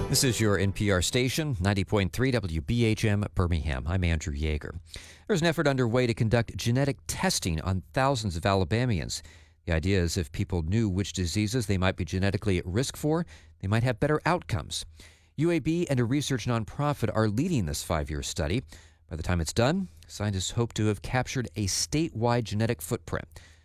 This is your NPR station, 90.3 WBHM Birmingham. I'm Andrew Yeager. There's an effort underway to conduct genetic testing on thousands of Alabamians. The idea is if people knew which diseases they might be genetically at risk for, they might have better outcomes. UAB and a research nonprofit are leading this 5-year study. By the time it's done, scientists hope to have captured a statewide genetic footprint.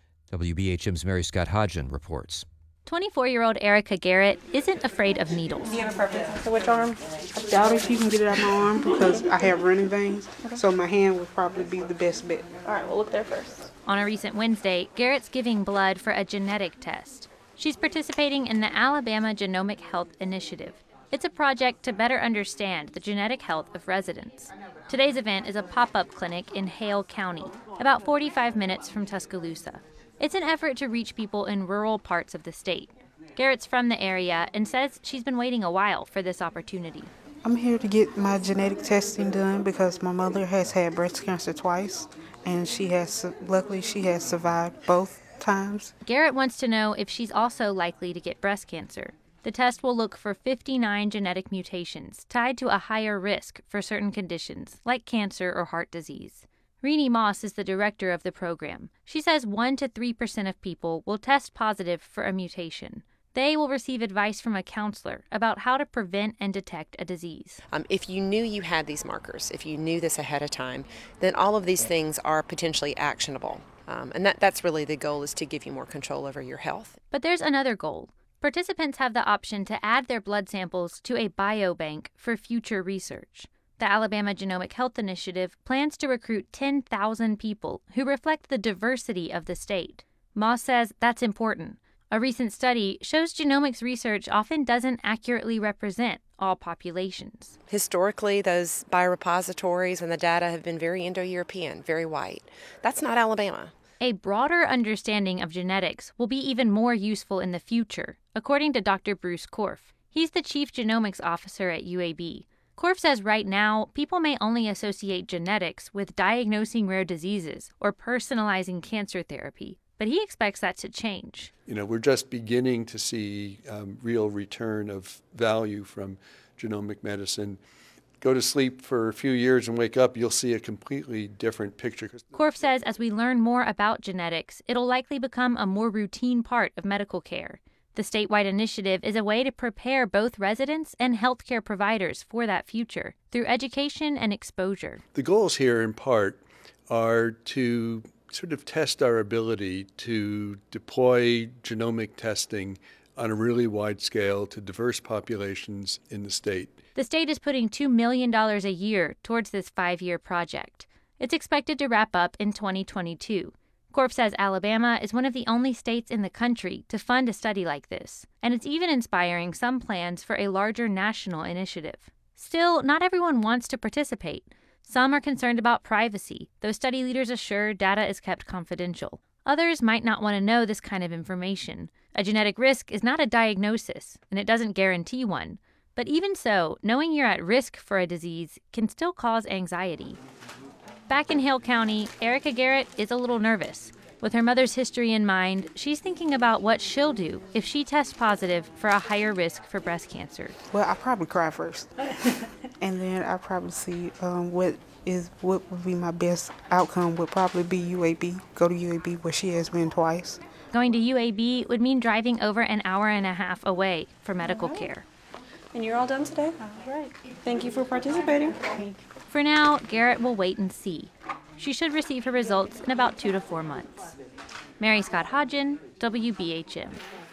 WBHM's Mary Scott Hodgin reports. 24-year-old Erica Garrett isn't afraid of needles. Do you have a preference for which arm? I doubt if you can get it out my arm because I have running veins, so my hand would probably be the best bet. All right, we'll look there first. On a recent Wednesday, Garrett's giving blood for a genetic test. She's participating in the Alabama Genomic Health Initiative. It's a project to better understand the genetic health of residents. Today's event is a pop-up clinic in Hale County, about 45 minutes from Tuscaloosa. It's an effort to reach people in rural parts of the state. Garrett's from the area and says she's been waiting a while for this opportunity. I'm here to get my genetic testing done because my mother has had breast cancer twice, and luckily she has survived both times. Garrett wants to know if she's also likely to get breast cancer. The test will look for 59 genetic mutations tied to a higher risk for certain conditions like cancer or heart disease. Renee Moss is the director of the program. She says 1 to 3% of people will test positive for a mutation. They will receive advice from a counselor about how to prevent and detect a disease. If you knew you had these markers, if you knew this ahead of time, then all of these things are potentially actionable. And that's really the goal, is to give you more control over your health. But there's another goal. Participants have the option to add their blood samples to a biobank for future research. The Alabama Genomic Health Initiative plans to recruit 10,000 people who reflect the diversity of the state. Moss says that's important. A recent study shows genomics research often doesn't accurately represent all populations. Historically, those biorepositories and the data have been very Indo-European, very white. That's not Alabama. A broader understanding of genetics will be even more useful in the future, according to Dr. Bruce Korf. He's the chief genomics officer at UAB. Korf says right now, people may only associate genetics with diagnosing rare diseases or personalizing cancer therapy, but he expects that to change. We're just beginning to see real return of value from genomic medicine. Go to sleep for a few years and wake up, you'll see a completely different picture. Korf says as we learn more about genetics, it'll likely become a more routine part of medical care. The statewide initiative is a way to prepare both residents and healthcare providers for that future through education and exposure. The goals here, in part, are to sort of test our ability to deploy genomic testing on a really wide scale to diverse populations in the state. The state is putting $2 million a year towards this 5-year project. It's expected to wrap up in 2022. Korf says Alabama is one of the only states in the country to fund a study like this, and it's even inspiring some plans for a larger national initiative. Still, not everyone wants to participate. Some are concerned about privacy, though study leaders assure data is kept confidential. Others might not want to know this kind of information. A genetic risk is not a diagnosis, and it doesn't guarantee one. But even so, knowing you're at risk for a disease can still cause anxiety. Back in Hale County, Erica Garrett is a little nervous. With her mother's history in mind, she's thinking about what she'll do if she tests positive for a higher risk for breast cancer. Well, I'll probably cry first, and then I'll probably see what would be my best outcome would probably be UAB. Go to UAB where she has been twice. Going to UAB would mean driving over an hour and a half away for medical care. And you're all done today? All right. Thank you for participating. For now, Garrett will wait and see. She should receive her results in about 2 to 4 months. Mary Scott Hodgin, WBHM.